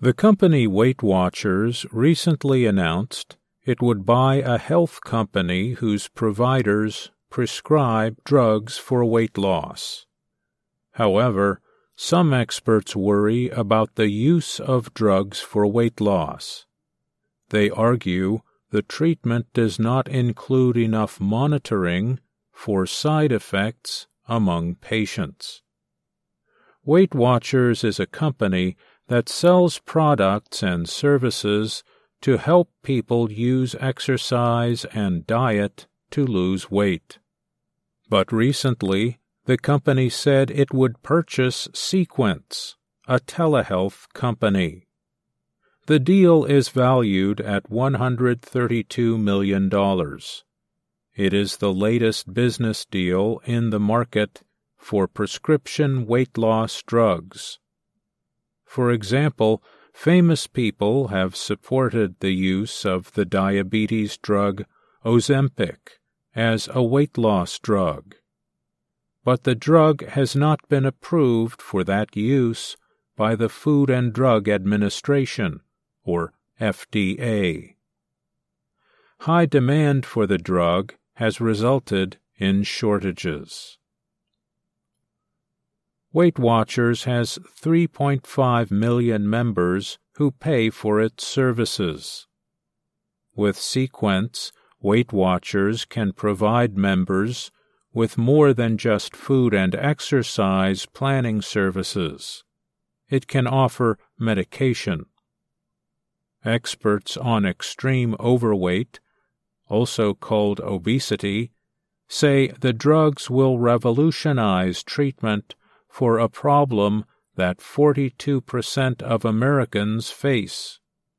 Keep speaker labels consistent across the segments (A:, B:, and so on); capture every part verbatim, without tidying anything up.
A: The company Weight Watchers recently announced it would buy a health company whose providers prescribe drugs for weight loss. However, some experts worry about the use of drugs for weight loss. They argue the treatment does not include enough monitoring for side effects among patients. Weight Watchers is a company that sells products and services to help people use exercise and diet to lose weight. But recently, the company said it would purchase Sequence, a telehealth company. The deal is valued at one hundred thirty-two million dollars. It is the latest business deal in the market for prescription weight loss drugs. For example, famous people have supported the use of the diabetes drug Ozempic as a weight loss drug. But the drug has not been approved for that use by the Food and Drug Administration, or F D A. High demand for the drug has resulted in shortages. Weight Watchers has three point five million members who pay for its services. With Sequence, Weight Watchers can provide members with more than just food and exercise planning services. It can offer medication. Experts on extreme overweight, also called obesity, say the drugs will revolutionize treatment for a problem that forty-two percent of Americans face.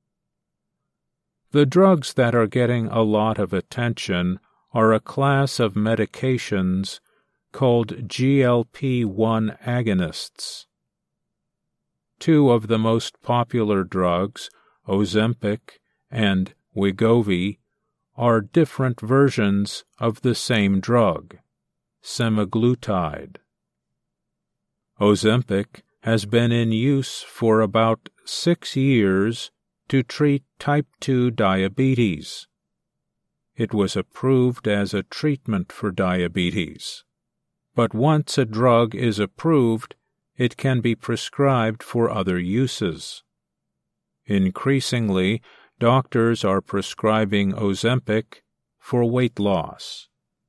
A: The drugs that are getting a lot of attention are a class of medications called G L P one agonists. Two of the most popular drugs, Ozempic and Wegovy, are different versions of the same drug, semaglutide. Ozempic has been in use for about six years to treat type two diabetes. It was approved as a treatment for diabetes. But once a drug is approved, it can be prescribed for other uses. Increasingly, doctors are prescribing Ozempic for weight loss.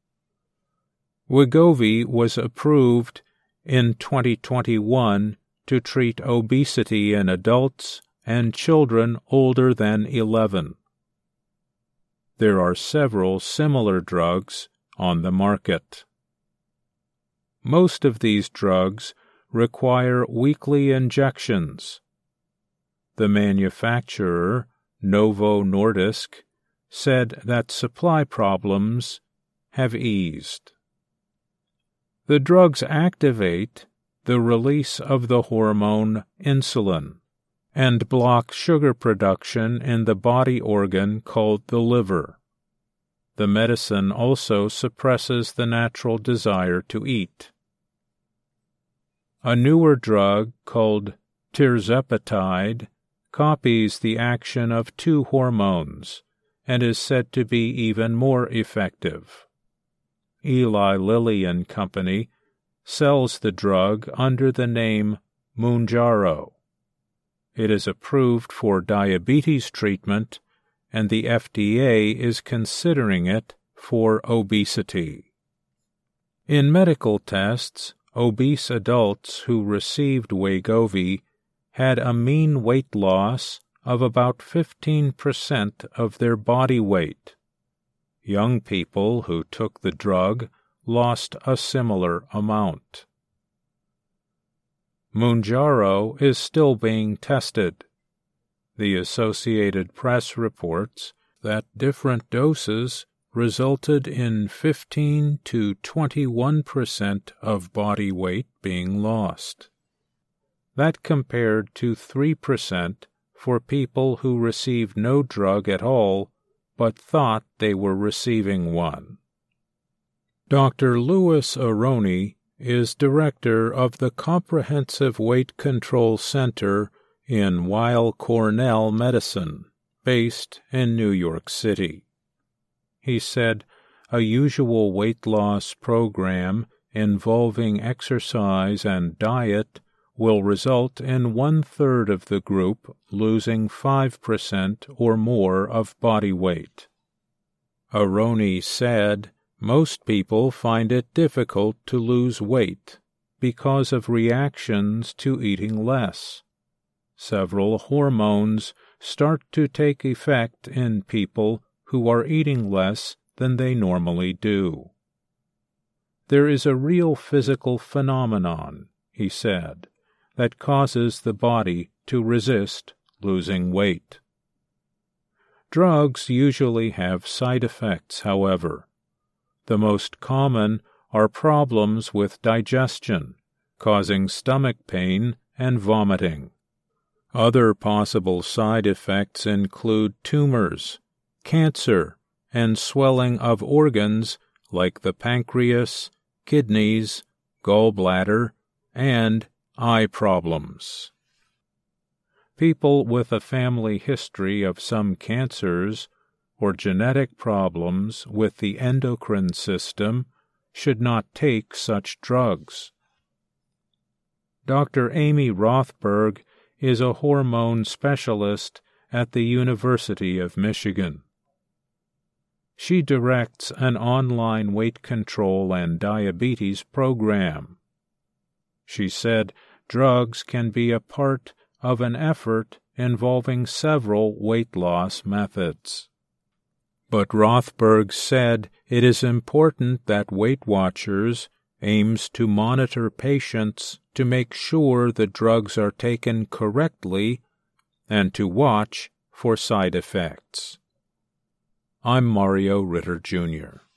A: Wegovy was approved in twenty twenty-one to treat obesity in adults and children older than eleven. There are several similar drugs on the market. Most of these drugs require weekly injections. The manufacturer, Novo Nordisk, said that supply problems have eased. The drugs activate the release of the hormone insulin and block sugar production in the body organ called the liver. The medicine also suppresses the natural desire to eat. A newer drug called tirzepatide copies the action of two hormones and is said to be even more effective. Eli Lilly and Company sells the drug under the name Mounjaro. It is approved for diabetes treatment, and the F D A is considering it for obesity. In medical tests, obese adults who received Wegovy had a mean weight loss of about fifteen percent of their body weight. Young people who took the drug lost a similar amount. Mounjaro is still being tested. The Associated Press reports that different doses resulted in fifteen to twenty-one percent of body weight being lost. That compared to three percent for people who received no drug at all but thought they were receiving one. Doctor Louis Aroney is director of the Comprehensive Weight Control Center in Weill Cornell Medicine, based in New York City. He said a usual weight loss program involving exercise and diet will result in one-third of the group losing five percent or more of body weight. Aroney said most people find it difficult to lose weight because of reactions to eating less. Several hormones start to take effect in people who are eating less than they normally do. There is a real physical phenomenon, he said, that causes the body to resist losing weight. Drugs usually have side effects, however. The most common are problems with digestion, causing stomach pain and vomiting. Other possible side effects include tumors, cancer, and swelling of organs like the pancreas, kidneys, gallbladder, and eye problems. People with a family history of some cancers or genetic problems with the endocrine system should not take such drugs. Doctor Amy Rothberg is a hormone specialist at the University of Michigan. She directs an online weight control and diabetes program. She said drugs can be a part of an effort involving several weight loss methods. But Rothberg said it is important that Weight Watchers aims to monitor patients to make sure the drugs are taken correctly and to watch for side effects. I'm Mario Ritter, Junior